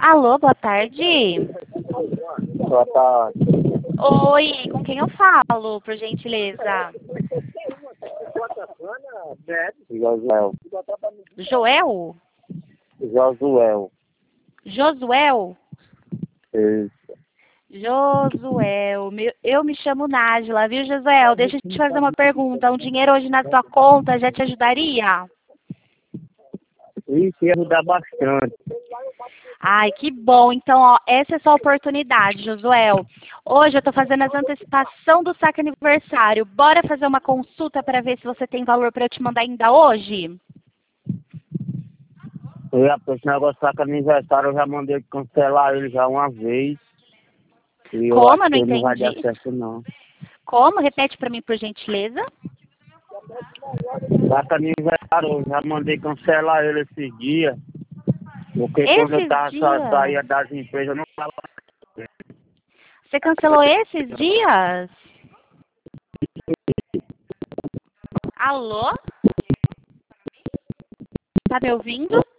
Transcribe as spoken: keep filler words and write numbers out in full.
Alô, boa tarde. Boa tarde. Oi, com quem eu falo, por gentileza? Josuel. Joel? Josuel. Josuel? Isso. Josuel, meu- eu me chamo Nájila, viu, Josuel? Deixa eu te fazer uma pergunta. Um dinheiro hoje na sua conta já te ajudaria? Isso ia ajudar bastante. Ai, que bom. Então, ó, essa é a sua oportunidade, Josuel. Hoje eu estou fazendo as antecipação do saque aniversário. Bora fazer uma consulta para ver se você tem valor para eu te mandar ainda hoje? Eu ia esse negócio de saco aniversário, eu já mandei cancelar ele já uma vez. E eu Como? acho Eu não que não vai dar entendi. certo não. Como? Repete para mim, por gentileza. Saco aniversário, eu já mandei cancelar ele esses dias. Porque quando eu Esses tava sa dias? saía das empresas, eu não tava. Você cancelou esses dias? Alô? Tá me ouvindo?